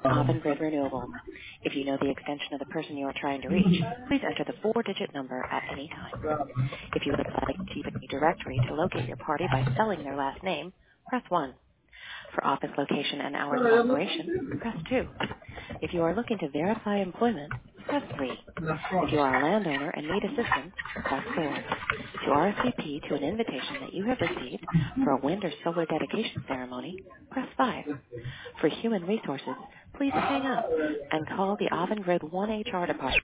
Avangrid Renewables. If you know the extension of the person you are trying to reach, please enter the four-digit number at any time. If you would like to use a directory to locate your party by spelling their last name, press 1. For office location and hours of operation, press 2. If you are looking to verify employment, press 3. If you are a landowner and need assistance, press 4. To RSVP to an invitation that you have received for a wind or solar dedication ceremony, press 5. For human resources, please hang up and call the Avangrid 1 HR department.